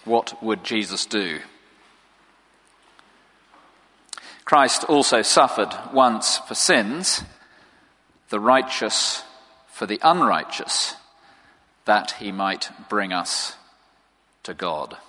what would Jesus do? Christ also suffered once for sins, the righteous for the unrighteous, that he might bring us to God.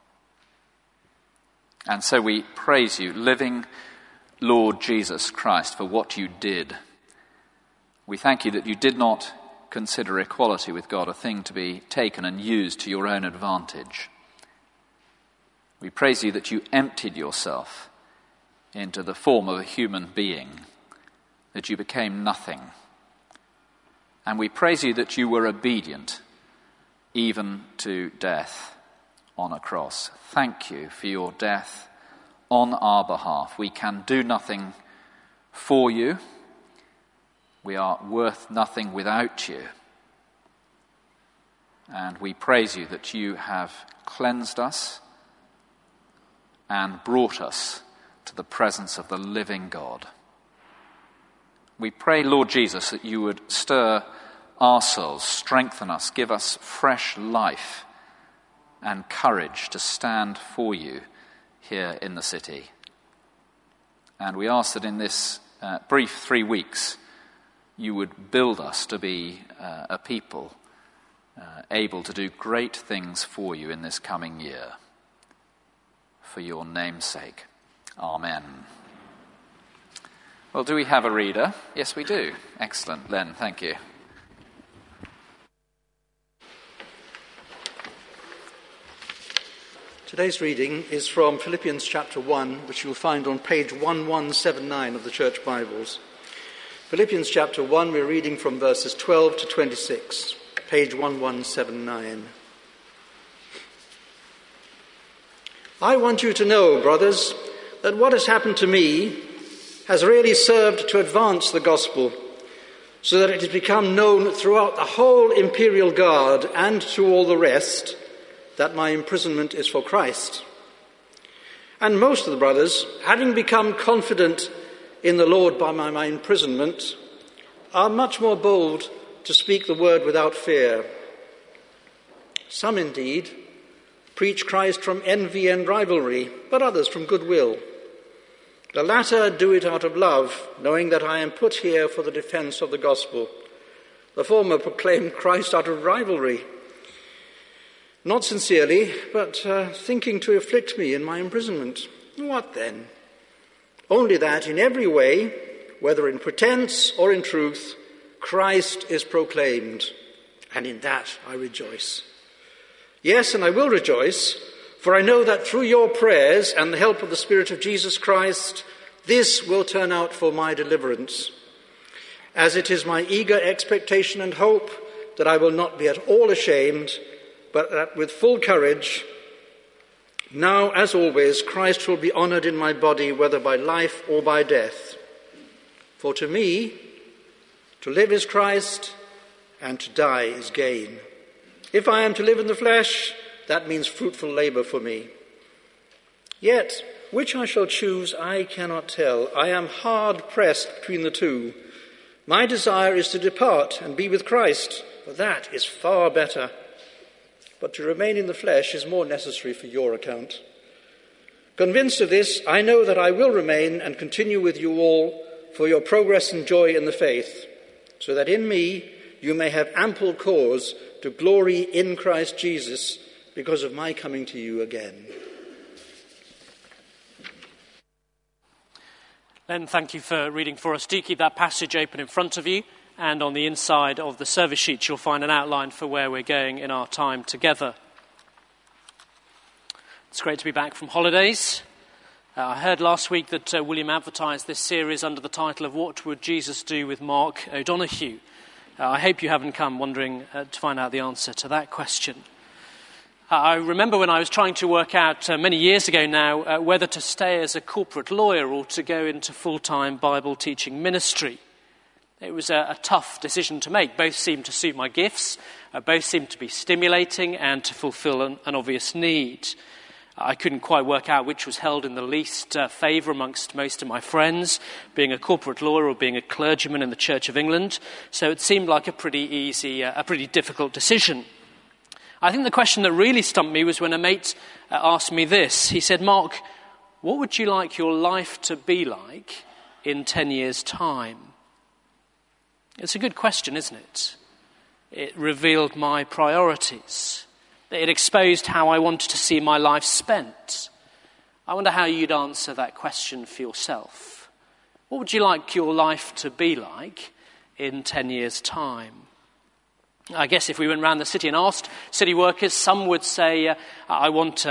And so we praise you, living Lord Jesus Christ, for what you did. We thank you that you did not consider equality with God a thing to be taken and used to your own advantage. We praise you that you emptied yourself into the form of a human being, that you became nothing. And we praise you that you were obedient even to death on a cross. Thank you for your death on our behalf. We can do nothing for you. We are worth nothing without you. And we praise you that you have cleansed us and brought us to the presence of the living God. We pray, Lord Jesus, that you would stir our souls, strengthen us, give us fresh life and courage to stand for you here in the city. And we ask that in this brief 3 weeks, you would build us to be a people able to do great things for you in this coming year. For your name's sake. Amen. Well, do we have a reader? Yes, we do. Excellent. Len, thank you. Today's reading is from Philippians chapter 1, which you'll find on page 1179 of the Church Bibles. Philippians chapter 1, we're reading from verses 12 to 26, page 1179. I want you to know, brothers, that what has happened to me has really served to advance the gospel, so that it has become known throughout the whole imperial guard and to all the rest that my imprisonment is for Christ. And most of the brothers, having become confident in the Lord by my imprisonment, are much more bold to speak the word without fear. Some indeed preach Christ from envy and rivalry, but others from goodwill. The latter do it out of love, knowing that I am put here for the defense of the gospel. The former proclaim Christ out of rivalry, not sincerely, but thinking to afflict me in my imprisonment. What then? Only that in every way, whether in pretense or in truth, Christ is proclaimed, and in that I rejoice. Yes, and I will rejoice, for I know that through your prayers and the help of the Spirit of Jesus Christ, this will turn out for my deliverance. As it is my eager expectation and hope that I will not be at all ashamed, but that with full courage, now as always, Christ will be honored in my body, whether by life or by death. For to me, to live is Christ, and to die is gain. If I am to live in the flesh, that means fruitful labor for me. Yet, which I shall choose, I cannot tell. I am hard pressed between the two. My desire is to depart and be with Christ, for that is far better. But to remain in the flesh is more necessary for your account. Convinced of this, I know that I will remain and continue with you all for your progress and joy in the faith, so that in me you may have ample cause to glory in Christ Jesus because of my coming to you again. Len, thank you for reading for us. Do keep that passage open in front of you, and on the inside of the service sheet you'll find an outline for where we're going in our time together. It's great to be back from holidays. I heard last week that William advertised this series under the title of What Would Jesus Do with Mark O'Donoghue? I hope you haven't come wondering to find out the answer to that question. I remember when I was trying to work out many years ago now whether to stay as a corporate lawyer or to go into full-time Bible teaching ministry. It was a tough decision to make. Both seemed to suit my gifts, both seemed to be stimulating and to fulfill an obvious need. I couldn't quite work out which was held in the least favour amongst most of my friends, being a corporate lawyer or being a clergyman in the Church of England. So it seemed like a pretty difficult decision. I think the question that really stumped me was when a mate asked me this. He said, "Mark, what would you like your life to be like in 10 years' time?" It's a good question, isn't it? It revealed my priorities. It exposed how I wanted to see my life spent. I wonder how you'd answer that question for yourself. What would you like your life to be like in 10 years' time? I guess if we went around the city and asked city workers, some would say, I want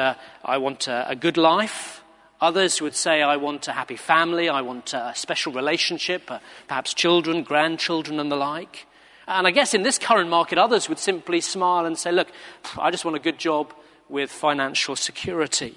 a good life. Others would say, I want a happy family. I want a special relationship, perhaps children, grandchildren and the like. And I guess in this current market, others would simply smile and say, look, I just want a good job with financial security.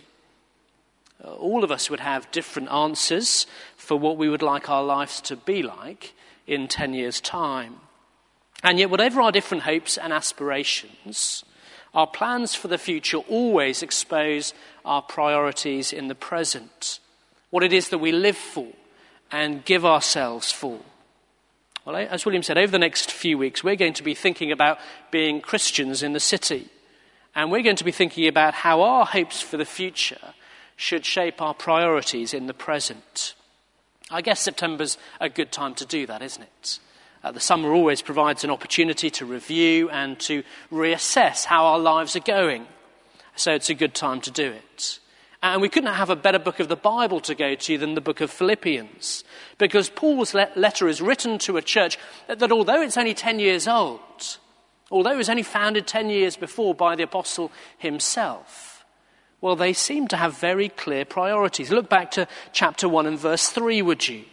All of us would have different answers for what we would like our lives to be like in 10 years' time. And yet, whatever our different hopes and aspirations, our plans for the future always expose our priorities in the present, what it is that we live for and give ourselves for. Well, as William said, over the next few weeks, we're going to be thinking about being Christians in the city. And we're going to be thinking about how our hopes for the future should shape our priorities in the present. I guess September's a good time to do that, isn't it? The summer always provides an opportunity to review and to reassess how our lives are going. So it's a good time to do it. And we couldn't have a better book of the Bible to go to than the book of Philippians, because Paul's letter is written to a church that although it's only 10 years old, although it was only founded 10 years before by the apostle himself, well, they seem to have very clear priorities. Look back to chapter 1 and verse 3, would you?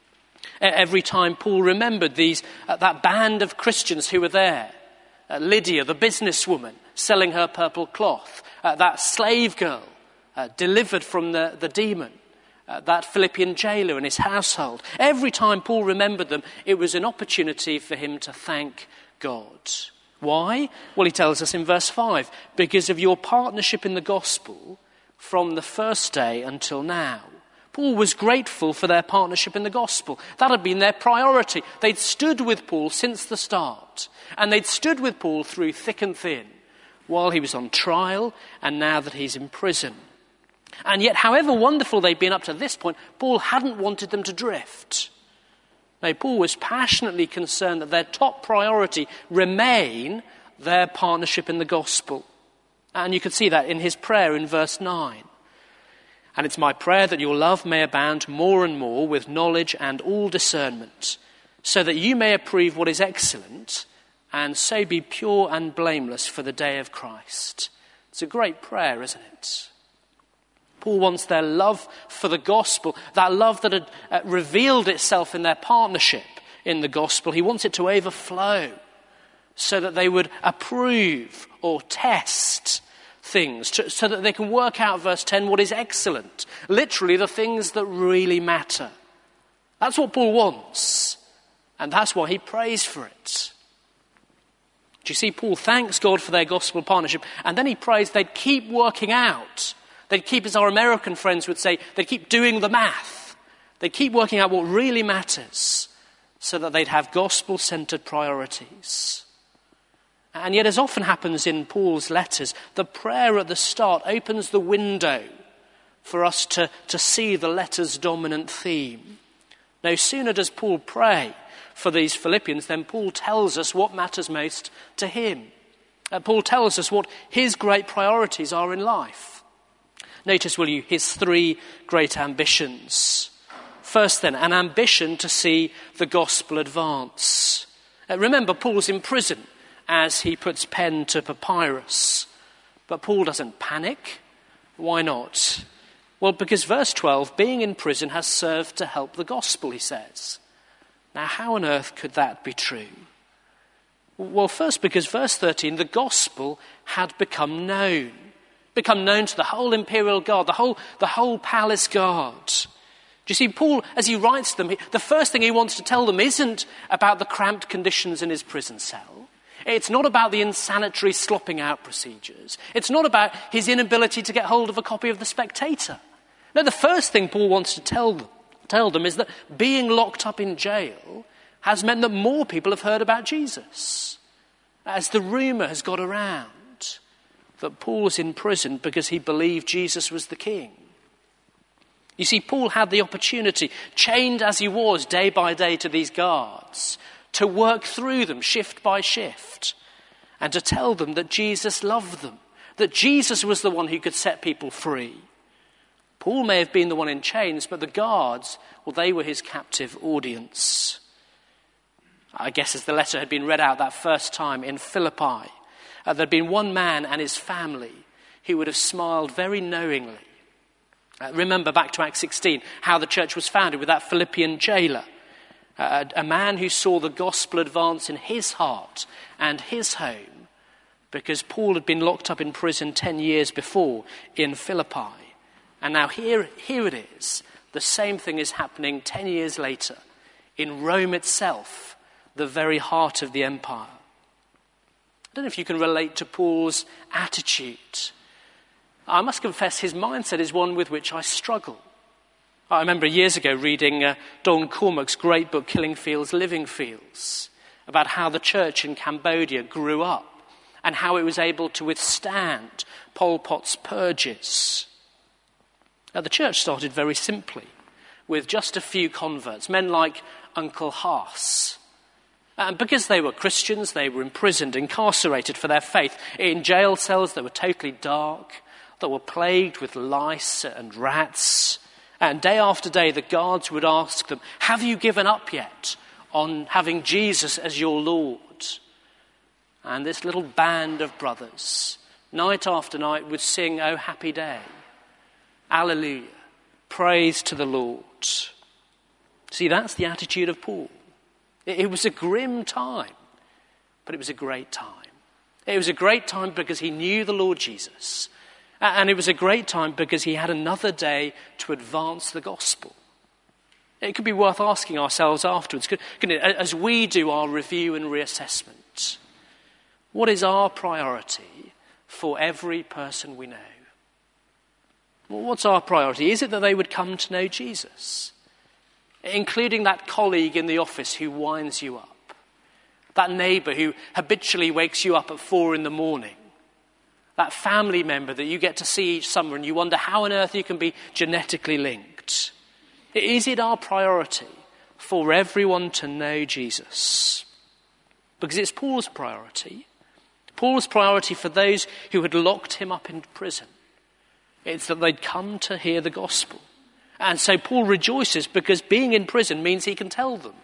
Every time Paul remembered that band of Christians who were there, Lydia, the businesswoman, selling her purple cloth, that slave girl, delivered from the demon, that Philippian jailer and his household. Every time Paul remembered them, it was an opportunity for him to thank God. Why? Well, he tells us in verse 5, because of your partnership in the gospel from the first day until now. Paul was grateful for their partnership in the gospel. That had been their priority. They'd stood with Paul since the start, and they'd stood with Paul through thick and thin, while he was on trial and now that he's in prison. And yet, however wonderful they'd been up to this point, Paul hadn't wanted them to drift. No, Paul was passionately concerned that their top priority remain their partnership in the gospel. And you can see that in his prayer in verse 9. And it's my prayer that your love may abound more and more with knowledge and all discernment, so that you may approve what is excellent and so be pure and blameless for the day of Christ. It's a great prayer, isn't it? Paul wants their love for the gospel, that love that had revealed itself in their partnership in the gospel. He wants it to overflow so that they would approve or test things, so that they can work out, verse 10, what is excellent. Literally the things that really matter. That's what Paul wants. And that's why he prays for it. Do you see, Paul thanks God for their gospel partnership, and then he prays they'd keep working out. They'd keep, as our American friends would say, they'd keep doing the math. They'd keep working out what really matters so that they'd have gospel-centered priorities. And yet, as often happens in Paul's letters, the prayer at the start opens the window for us to see the letter's dominant theme. No sooner does Paul pray for these Philippians than Paul tells us what matters most to him. Paul tells us what his great priorities are in life. Notice, will you, his three great ambitions. First then, an ambition to see the gospel advance. Remember, Paul's in prison as he puts pen to papyrus. But Paul doesn't panic. Why not? Well, because verse 12, being in prison has served to help the gospel, he says. Now, how on earth could that be true? Well, first, because verse 13, the gospel had become known to the whole imperial guard, the whole palace guard. Do you see, Paul, as he writes them, the first thing he wants to tell them isn't about the cramped conditions in his prison cell. It's not about the insanitary slopping out procedures. It's not about his inability to get hold of a copy of The Spectator. No, the first thing Paul wants to tell them is that being locked up in jail has meant that more people have heard about Jesus. As the rumour has got around, that Paul was in prison because he believed Jesus was the king. You see, Paul had the opportunity, chained as he was day by day to these guards, to work through them shift by shift and to tell them that Jesus loved them, that Jesus was the one who could set people free. Paul may have been the one in chains, but the guards, well, they were his captive audience. I guess as the letter had been read out that first time in Philippi, there'd been one man and his family who would have smiled very knowingly. Remember back to Acts 16, how the church was founded with that Philippian jailer, a man who saw the gospel advance in his heart and his home because Paul had been locked up in prison 10 years before in Philippi. And now here it is. The same thing is happening 10 years later in Rome itself, the very heart of the empire. I don't know if you can relate to Paul's attitude. I must confess his mindset is one with which I struggle. I remember years ago reading Don Cormack's great book, Killing Fields, Living Fields, about how the church in Cambodia grew up and how it was able to withstand Pol Pot's purges. Now, the church started very simply, with just a few converts, men like Uncle Haas. And because they were Christians, they were imprisoned, incarcerated for their faith, in jail cells that were totally dark, that were plagued with lice and rats. And day after day, the guards would ask them, have you given up yet on having Jesus as your Lord? And this little band of brothers, night after night, would sing, "Oh, happy day, Alleluia, praise to the Lord." See, that's the attitude of Paul. It was a grim time, but it was a great time. It was a great time because he knew the Lord Jesus. And it was a great time because he had another day to advance the gospel. It could be worth asking ourselves afterwards, couldn't it, as we do our review and reassessment, what is our priority for every person we know? Well, what's our priority? Is it that they would come to know Jesus? Including that colleague in the office who winds you up, that neighbour who habitually wakes you up at 4 a.m, that family member that you get to see each summer and you wonder how on earth you can be genetically linked. Is it our priority for everyone to know Jesus? Because it's Paul's priority. Paul's priority for those who had locked him up in prison. It's that they'd come to hear the gospel. And so Paul rejoices because being in prison means he can tell them.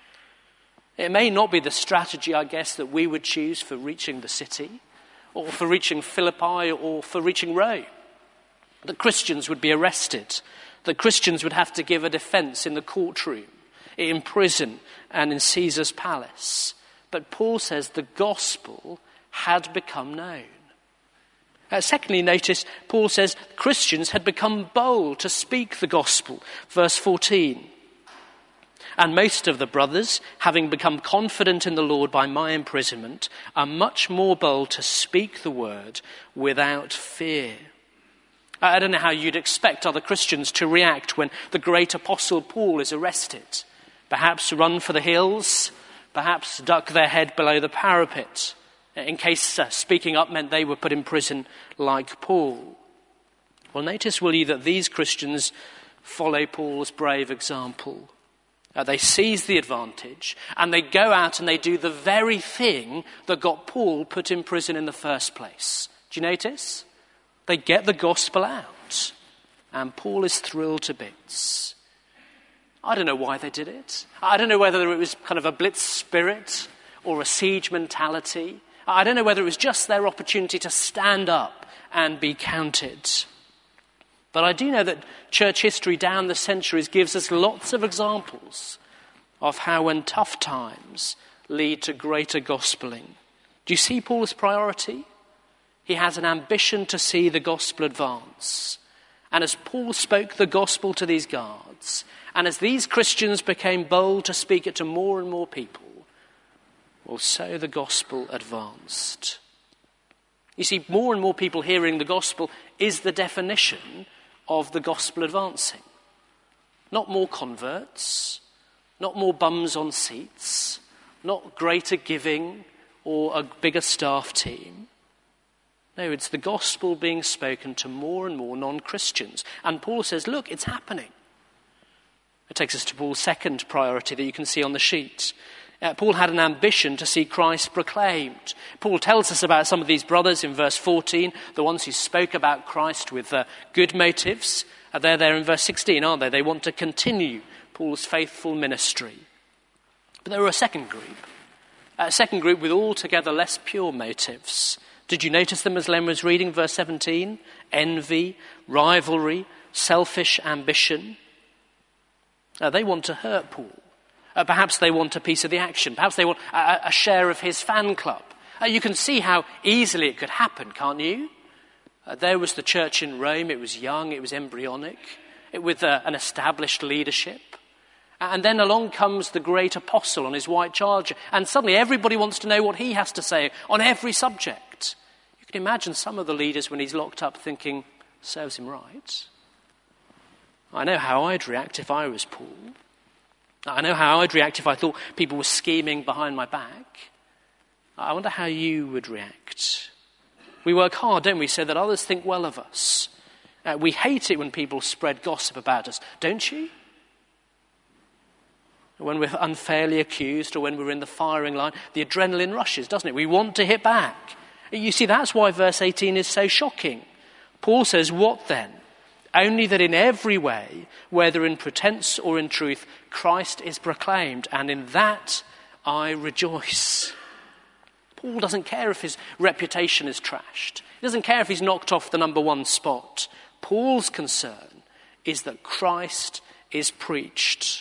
It may not be the strategy, I guess, that we would choose for reaching the city, or for reaching Philippi, or for reaching Rome. That Christians would be arrested, that Christians would have to give a defense in the courtroom, in prison, and in Caesar's palace. But Paul says the gospel had become known. Secondly, notice Paul says Christians had become bold to speak the gospel. Verse 14. And most of the brothers, having become confident in the Lord by my imprisonment, are much more bold to speak the word without fear. I don't know how you'd expect other Christians to react when the great apostle Paul is arrested. Perhaps run for the hills, perhaps duck their head below the parapet, in case speaking up meant they were put in prison like Paul. Well, notice, will you, that these Christians follow Paul's brave example. They seize the advantage and they go out and they do the very thing that got Paul put in prison in the first place. Do you notice? They get the gospel out and Paul is thrilled to bits. I don't know why they did it. I don't know whether it was kind of a blitz spirit or a siege mentality. I don't know whether it was just their opportunity to stand up and be counted. But I do know that church history down the centuries gives us lots of examples of how when tough times lead to greater gospeling. Do you see Paul's priority? He has an ambition to see the gospel advance. And as Paul spoke the gospel to these guards, and as these Christians became bold to speak it to more and more people, well, so the gospel advanced. You see, more and more people hearing the gospel is the definition of the gospel advancing. Not more converts, not more bums on seats, not greater giving or a bigger staff team. No, it's the gospel being spoken to more and more non-Christians. And Paul says, look, it's happening. It takes us to Paul's second priority that you can see on the sheet. Paul had an ambition to see Christ proclaimed. Paul tells us about some of these brothers in verse 14, the ones who spoke about Christ with good motives. They're there in verse 16, aren't they? They want to continue Paul's faithful ministry. But there were a second group with altogether less pure motives. Did you notice them as Len was reading verse 17? Envy, rivalry, selfish ambition. They want to hurt Paul. Perhaps they want a piece of the action. Perhaps they want a share of his fan club. You can see how easily it could happen, can't you? There was the church in Rome. It was young. It was embryonic. With an established leadership. And then along comes the great apostle on his white charger. And suddenly everybody wants to know what he has to say on every subject. You can imagine some of the leaders when he's locked up thinking, serves him right. I know how I'd react if I was Paul. I know how I'd react if I thought people were scheming behind my back. I wonder how you would react. We work hard, don't we, so that others think well of us. We hate it when people spread gossip about us, don't you? When we're unfairly accused or when we're in the firing line, the adrenaline rushes, doesn't it? We want to hit back. You see, that's why verse 18 is so shocking. Paul says, what then? Only that in every way, whether in pretense or in truth, Christ is proclaimed, and in that I rejoice. Paul doesn't care if his reputation is trashed. He doesn't care if he's knocked off the number one spot. Paul's concern is that Christ is preached.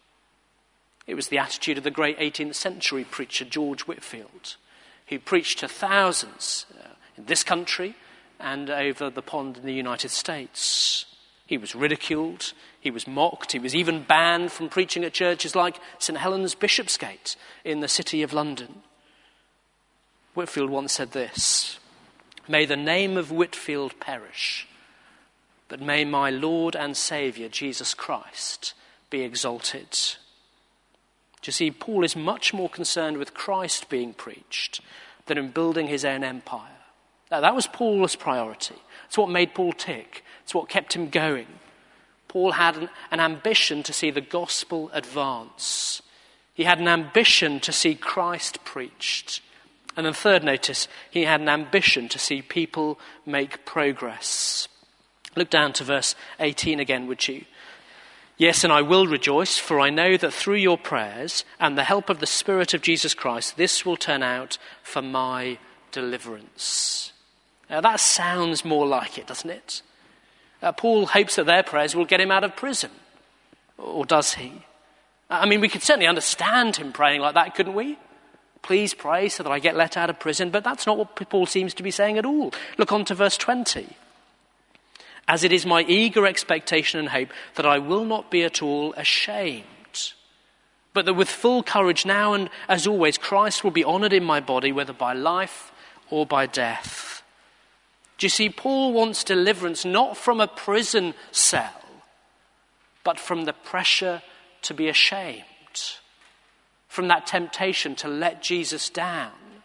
It was the attitude of the great 18th century preacher George Whitefield, who preached to thousands in this country and over the pond in the United States. He was ridiculed, he was mocked, he was even banned from preaching at churches like St Helens Bishopsgate in the city of London. Whitefield once said this, "May the name of Whitefield perish, but may my Lord and Saviour Jesus Christ be exalted." Do you see, Paul is much more concerned with Christ being preached than in building his own empire. Now, that was Paul's priority. It's what made Paul tick. It's what kept him going. Paul had an ambition to see the gospel advance. He had an ambition to see Christ preached. And then third, notice, he had an ambition to see people make progress. Look down to verse 18 again, would you? "Yes, and I will rejoice, for I know that through your prayers and the help of the Spirit of Jesus Christ, this will turn out for my deliverance." Now, that sounds more like it, doesn't it? Paul hopes that their prayers will get him out of prison. Or does he? I mean, we could certainly understand him praying like that, couldn't we? Please pray so that I get let out of prison. But that's not what Paul seems to be saying at all. Look on to verse 20. "As it is my eager expectation and hope that I will not be at all ashamed, but that with full courage now and as always, Christ will be honoured in my body, whether by life or by death." Do you see, Paul wants deliverance not from a prison cell, but from the pressure to be ashamed, from that temptation to let Jesus down.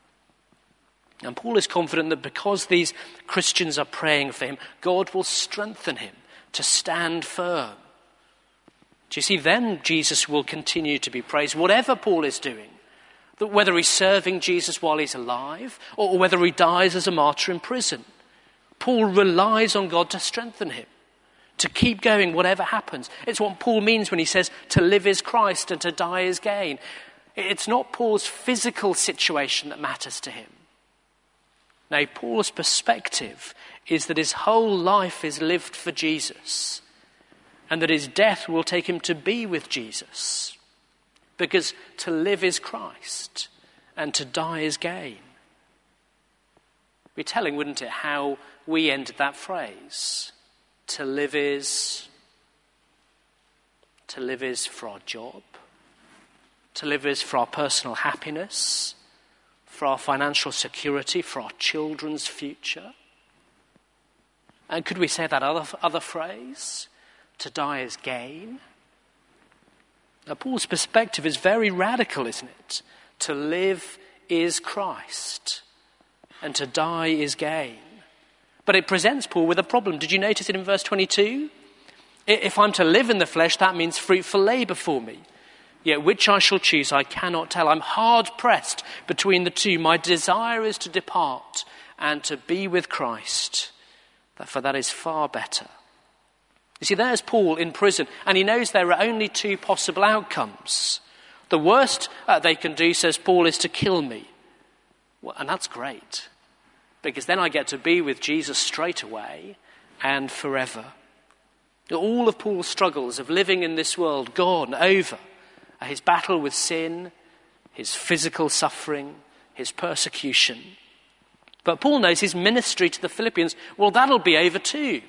And Paul is confident that because these Christians are praying for him, God will strengthen him to stand firm. Do you see, then Jesus will continue to be praised, whatever Paul is doing. That whether he's serving Jesus while he's alive or whether he dies as a martyr in prison, Paul relies on God to strengthen him, to keep going whatever happens. It's what Paul means when he says to live is Christ and to die is gain. It's not Paul's physical situation that matters to him. Now, Paul's perspective is that his whole life is lived for Jesus and that his death will take him to be with Jesus. Because to live is Christ and to die is gain. It'd be telling, wouldn't it, how we ended that phrase. To live is for our job. To live is for our personal happiness, for our financial security, for our children's future. And could we say that other phrase? To die is gain. Now, Paul's perspective is very radical, isn't it? To live is Christ. and to die is gain. But it presents Paul with a problem. Did you notice it in verse 22? If I'm to live in the flesh, that means fruitful labour for me. Yet which I shall choose, I cannot tell. I'm hard pressed between the two. My desire is to depart and to be with Christ, for that is far better. You see, there's Paul in prison, and he knows there are only two possible outcomes. The worst they can do, says Paul, is to kill me. Well, and that's great, because then I get to be with Jesus straight away and forever. All of Paul's struggles of living in this world gone, over. His battle with sin, his physical suffering, his persecution. But Paul knows his ministry to the Philippians, well, that'll be over too.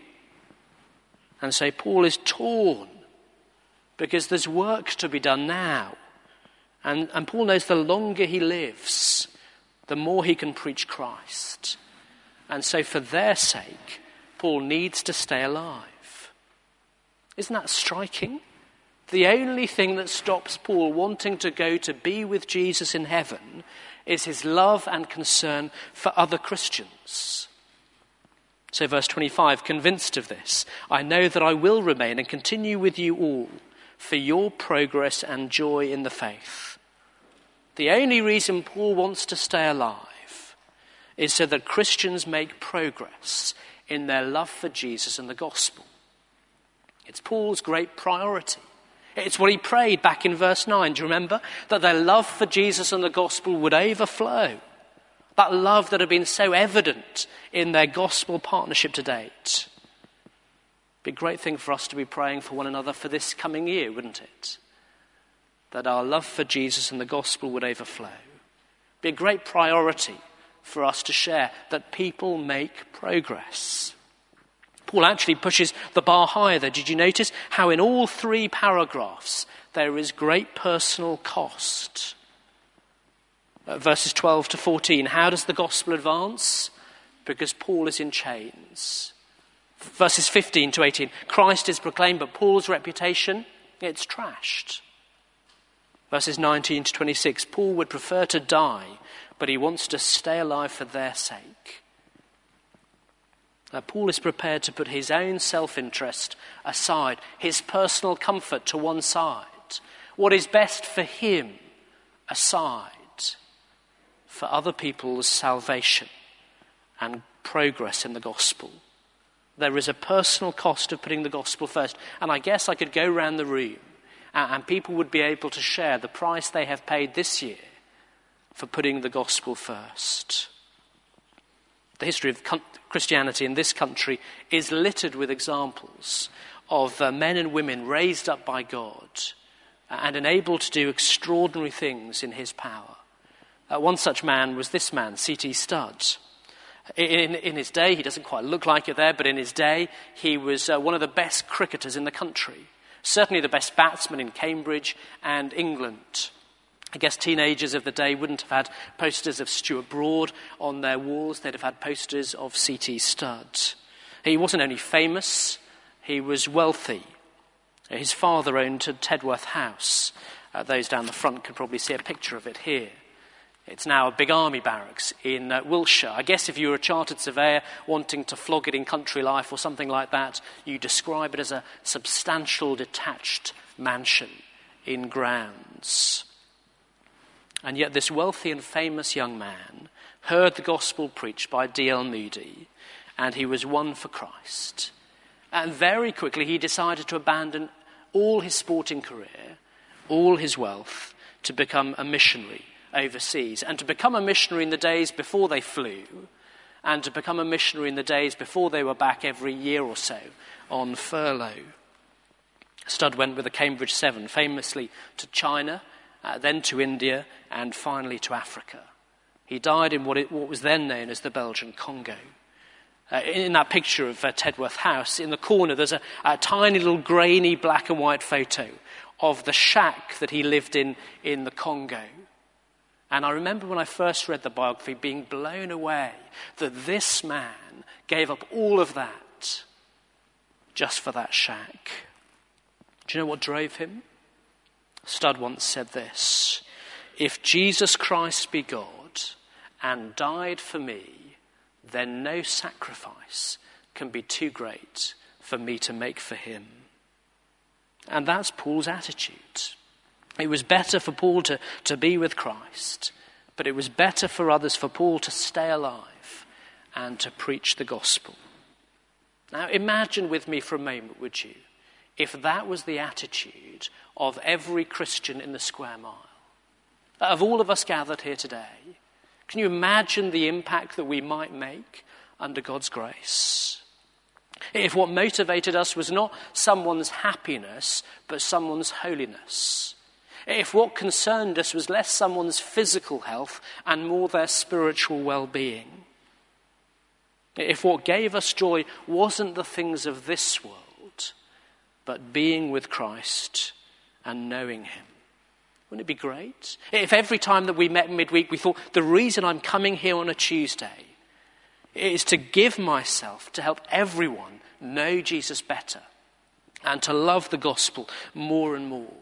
And so Paul is torn because there's work to be done now. And Paul knows the longer he lives, the more he can preach Christ. And so for their sake, Paul needs to stay alive. Isn't that striking? The only thing that stops Paul wanting to go to be with Jesus in heaven is his love and concern for other Christians. So verse 25, convinced of this, I know that I will remain and continue with you all for your progress and joy in the faith. The only reason Paul wants to stay alive is so that Christians make progress in their love for Jesus and the gospel. It's Paul's great priority. It's what he prayed back in verse 9. Do you remember? That their love for Jesus and the gospel would overflow. That love that had been so evident in their gospel partnership to date. Be a great thing for us to be praying for one another for this coming year, wouldn't it? That our love for Jesus and the gospel would overflow. Be a great priority for us to share, that people make progress. Paul actually pushes the bar higher there. Did you notice how in all three paragraphs there is great personal cost? Verses 12 to 14, how does the gospel advance? Because Paul is in chains. Verses 15 to 18, Christ is proclaimed, but Paul's reputation, it's trashed. Verses 19 to 26, Paul would prefer to die, but he wants to stay alive for their sake. Paul is prepared to put his own self-interest aside, his personal comfort to one side, what is best for him aside, for other people's salvation and progress in the gospel. There is a personal cost of putting the gospel first. And I guess I could go around the room and people would be able to share the price they have paid this year for putting the gospel first. The history of Christianity in this country is littered with examples of men and women raised up by God and enabled to do extraordinary things in his power. One such man was this man, C.T. Studd. In his day, he doesn't quite look like it there, but in his day, he was one of the best cricketers in the country. Certainly the best batsman in Cambridge and England. I guess teenagers of the day wouldn't have had posters of Stuart Broad on their walls. They'd have had posters of C.T. Studd. He wasn't only famous, he was wealthy. His father owned Tedworth House. Those down the front can probably see a picture of it here. It's now a big army barracks in Wiltshire. I guess if you were a chartered surveyor wanting to flog it in country life or something like that, you describe it as a substantial detached mansion in grounds. And yet this wealthy and famous young man heard the gospel preached by D.L. Moody, and he was won for Christ. And very quickly he decided to abandon all his sporting career, all his wealth, to become a missionary overseas, and to become a missionary in the days before they flew, and to become a missionary in the days before they were back every year or so on furlough. Studd went with the Cambridge 7 famously to China, then to India, and finally to Africa. He died in what was then known as the Belgian Congo. In that picture of Tedworth House, in the corner, there's a tiny little grainy black and white photo of the shack that he lived in the Congo. And I remember when I first read the biography being blown away that this man gave up all of that just for that shack. Do you know what drove him? Studd once said this: if Jesus Christ be God and died for me, then no sacrifice can be too great for me to make for him. And that's Paul's attitude. It was better for Paul to be with Christ, but it was better for others, for Paul to stay alive and to preach the gospel. Now imagine with me for a moment, would you, if that was the attitude of every Christian in the square mile, of all of us gathered here today. Can you imagine the impact that we might make under God's grace? If what motivated us was not someone's happiness, but someone's holiness. If what concerned us was less someone's physical health and more their spiritual well-being. If what gave us joy wasn't the things of this world, but being with Christ and knowing him. Wouldn't it be great? If every time that we met midweek we thought, the reason I'm coming here on a Tuesday is to give myself to help everyone know Jesus better and to love the gospel more and more.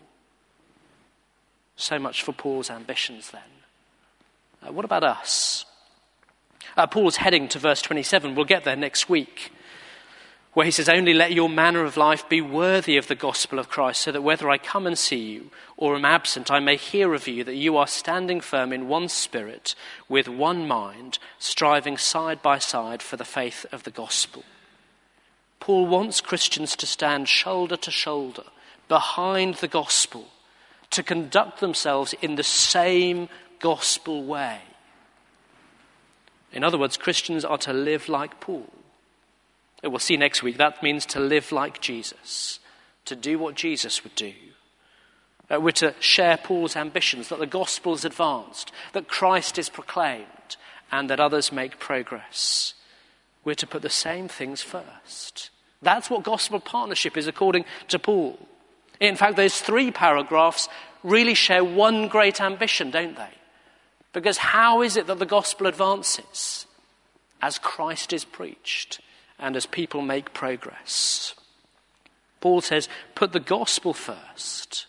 So much for Paul's ambitions then. What about us? Paul's heading to verse 27. We'll get there next week, where he says, only let your manner of life be worthy of the gospel of Christ, so that whether I come and see you or am absent, I may hear of you that you are standing firm in one spirit, with one mind, striving side by side for the faith of the gospel. Paul wants Christians to stand shoulder to shoulder behind the gospel, to conduct themselves in the same gospel way. In other words, Christians are to live like Paul. We'll see next week, that means to live like Jesus, to do what Jesus would do. We're to share Paul's ambitions, that the gospel is advanced, that Christ is proclaimed, and that others make progress. We're to put the same things first. That's what gospel partnership is according to Paul. In fact, those 3 paragraphs really share one great ambition, don't they? Because how is it that the gospel advances? As Christ is preached and as people make progress. Paul says, put the gospel first,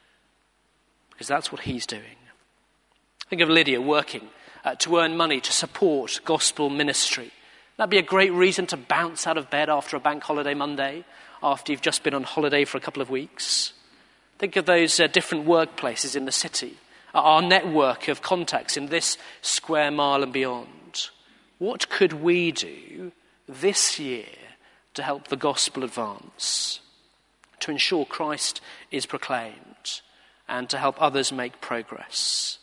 because that's what he's doing. Think of Lydia working to earn money to support gospel ministry. That'd be a great reason to bounce out of bed after a bank holiday Monday, after you've just been on holiday for a couple of weeks. Think of those different workplaces in the city, our network of contacts in this square mile and beyond. What could we do this year to help the gospel advance, to ensure Christ is proclaimed, and to help others make progress?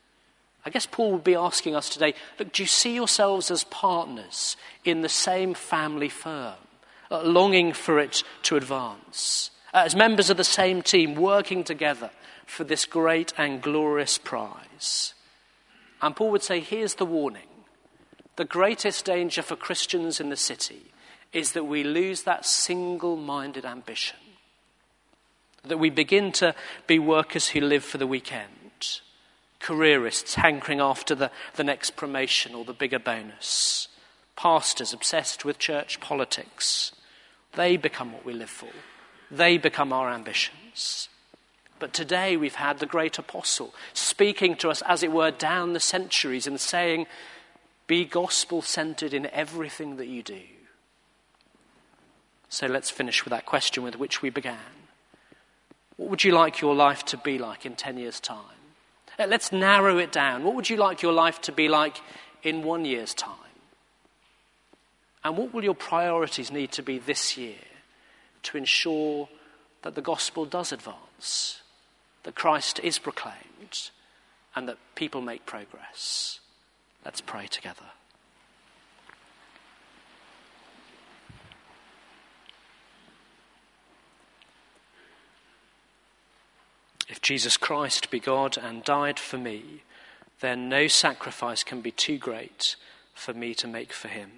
I guess Paul would be asking us today, look, do you see yourselves as partners in the same family firm, longing for it to advance, as members of the same team working together for this great and glorious prize? And Paul would say, here's the warning. The greatest danger for Christians in the city is that we lose that single-minded ambition, that we begin to be workers who live for the weekend, careerists hankering after the next promotion or the bigger bonus, pastors obsessed with church politics. They become what we live for. They become our ambitions. But today we've had the great apostle speaking to us, as it were, down the centuries and saying, be gospel-centered in everything that you do. So let's finish with that question with which we began. What would you like your life to be like in 10 years' time? Let's narrow it down. What would you like your life to be like in 1 year's time? And what will your priorities need to be this year to ensure that the gospel does advance, that Christ is proclaimed, and that people make progress? Let's pray together. If Jesus Christ be God and died for me, then no sacrifice can be too great for me to make for him.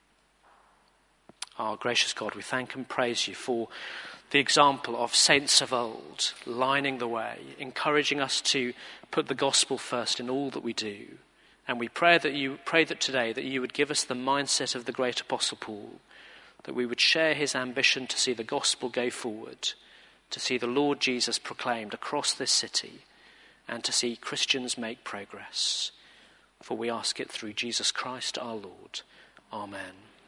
Our gracious God, we thank and praise you for the example of saints of old, lining the way, encouraging us to put the gospel first in all that we do. And we pray that today that you would give us the mindset of the great Apostle Paul, that we would share his ambition to see the gospel go forward, to see the Lord Jesus proclaimed across this city, and to see Christians make progress. For we ask it through Jesus Christ our Lord. Amen.